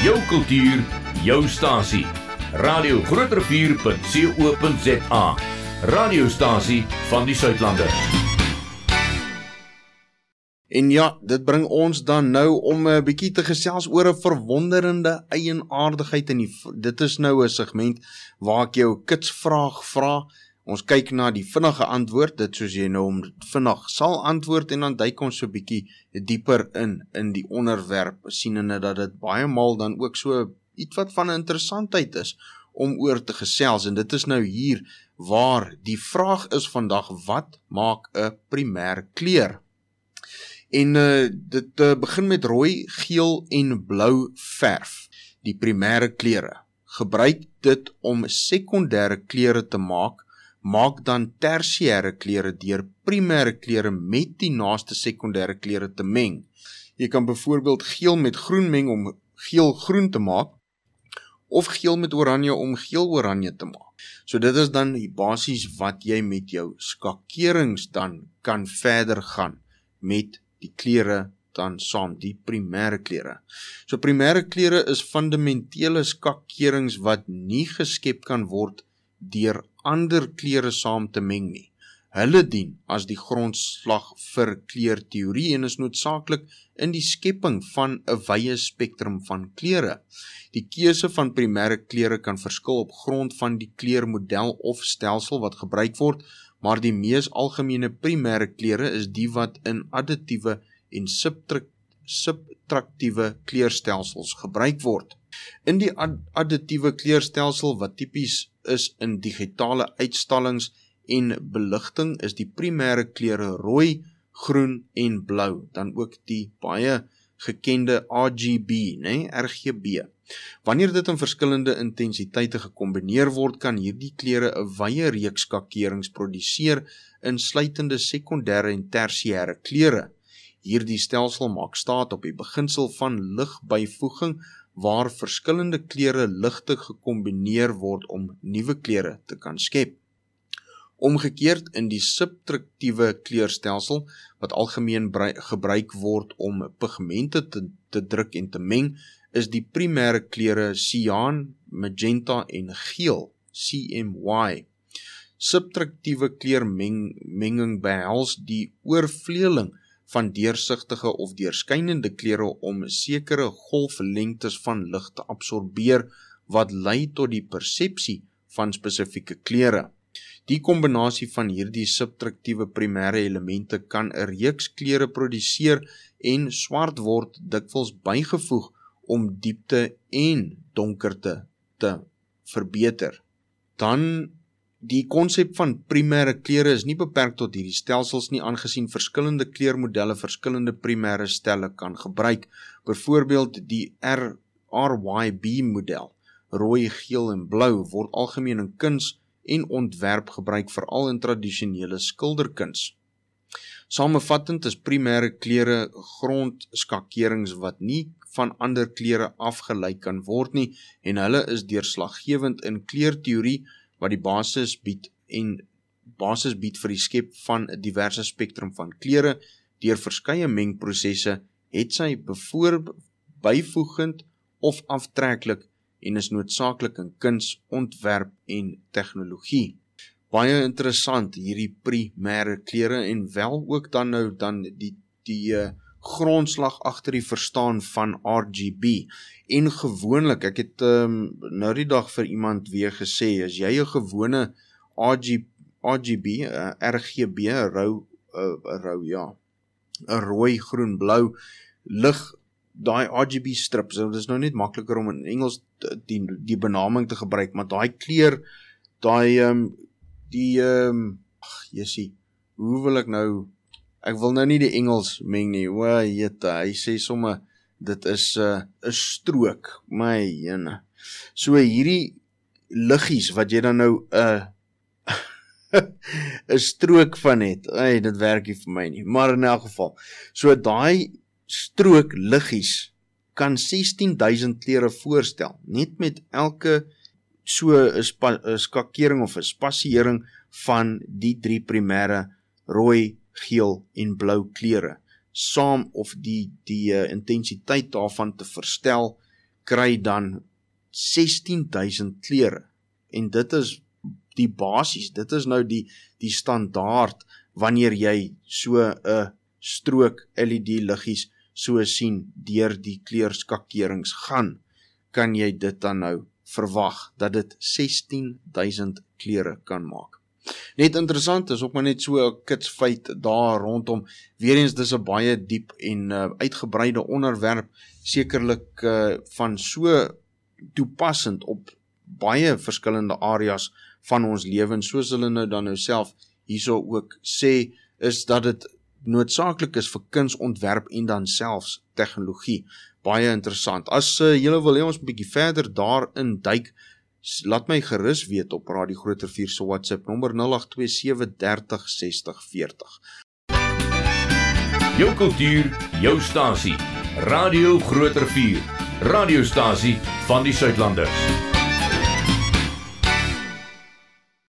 Jou kultuur, jou stasie. Radio Groot Rivier.co.za. Radiostasie van die Suidlander. En ja, dit bring ons dan nou om 'n bietjie te gesels oor 'n verwonderende eienaardigheid en dit is nou 'n segment waar ek jou kitsvraag vra. Ons kyk na die vinnige antwoord, dit soos jy nou om vinnig sal antwoord en dan duik ons so 'n bietjie dieper in die onderwerp, sienende dat dit baie maal dan ook so iets wat van 'n interessantheid is om oor te gesels. En dit is nou hier waar die vraag is vandag, wat maak 'n primêr kleur? En dit begin met rooi, geel en blou verf, die primêre kleure. Gebruik dit om sekondêre kleure te maak dan tersiêre kleure deur primêre kleure met die naaste sekondêre kleure te meng. Jy kan byvoorbeeld geel met groen meng om geel-groen te maak, of geel met oranje om geel-oranje te maak. So dit is dan basies wat jy met jou skakerings dan kan verder gaan met die kleure dan saam, die primêre kleure. So primêre kleure is fundamentele skakerings wat nie geskep kan word deur ander kleure saam te meng nie. Hulle dien as die grondslag vir kleurteorie en is noodsaaklik in die skepping van 'n wye spektrum van kleure. Die keuse van primêre kleure kan verskil op grond van die kleurmodel of stelsel wat gebruik word, maar die mees algemene primêre kleure is die wat in additiewe en subtraktiewe kleurstelsels gebruik word. In die additiewe kleurstelsel wat tipies is in digitale uitstallings en beligting is die primêre kleure rooi, groen en blou, dan ook die baie gekende RGB, RGB. Wanneer dit in verskillende intensiteite gekombineer word, kan hierdie kleure 'n wye reeks skakerings produseer, insluitende sekondêre en tersiêre kleure. Hierdie stelsel maak staat op die beginsel van ligbyvoeging, waar verskillende kleure ligte gekombineer word om nuwe kleure te kan skep. Omgekeerd in die subtraktiewe kleurstelsel, wat algemeen gebruik word om pigmente te druk en te meng, is die primêre kleure siaan, magenta en geel, CMY. Subtraktiewe kleurmenging behels die oorvleeling van deursigtige of deurskynende kleure om sekere golflengtes van lig te absorbeer, wat lei tot die persepsie van spesifieke kleure. Die kombinasie van hierdie subtraktiewe primêre elemente kan 'n reeks kleure produseer en swart word dikwels bygevoeg om diepte en donkerte te verbeter. Dan die konsep van primêre kleure is nie beperk tot hierdie stelsels nie, aangesien verskillende kleurmodelle verskillende primêre stelle kan gebruik. Byvoorbeeld die RYB model, rooi, geel en blou, word algemeen in kuns en ontwerp gebruik, veral in tradisionele skilderkuns. Samevattend is primêre kleure grondskakerings wat nie van ander kleure afgelei kan word nie, en hulle is deurslaggewend in kleurteorie wat die basis bied vir die skep van 'n diverse spektrum van kleure deur verskeie mengprosesse, hetsy byvoegend of aftreklik, en is noodsaaklik in kuns, ontwerp en tegnologie. Baie interessant hierdie primêre kleure en wel ook dan die grondslag agter die verstaan van RGB. En gewoonlik, ek het nou die dag vir iemand weer gesê, as jy 'n gewone RGB, RGB, 'n rooi, groen, blou lig, daai RGB strips, dit is nou net makliker om in Engels die benaming te gebruik, maar daai kleur, hoe wil ek wil nou nie die Engels meng nie, hy sê somme, dit is 'n strook, my jene. So hierdie liggies wat jy dan nou 'n strook van het, dit werk nie vir my nie, maar in elk geval, so daai strook liggies kan 16.000 kleure voorstel, net met elke so 'n skakering of 'n spasiering van die drie primêre rooi, geel en blou kleure, saam of die intensiteit daarvan te verstel kry dan 16.000 kleure. En dit is die basis, dit is nou die standaard wanneer jy so 'n strook LED liggies so sien deur die kleurskakerings gaan, kan jy dit dan nou verwag dat dit 16.000 kleure kan maak. Net interessant is ook maar net so 'n kitsfeit daar rondom. Weereens dis 'n baie diep en uitgebreide onderwerp, sekerlik van so toepassend op baie verskillende areas van ons lewens, soos hulle nou dan self hierso ook sê, is dat dit noodsaaklik is vir kunsontwerp en dan selfs tegnologie. Baie interessant. As julle wil hê ons 'n bietjie verder daarin duik, laat my gerus weet op Radio Groot Rivier se WhatsApp nommer 0827 30 60 40. Jou kultuur, jou stasie. Radio Groot Rivier. Radiostasie van die Suidlanders.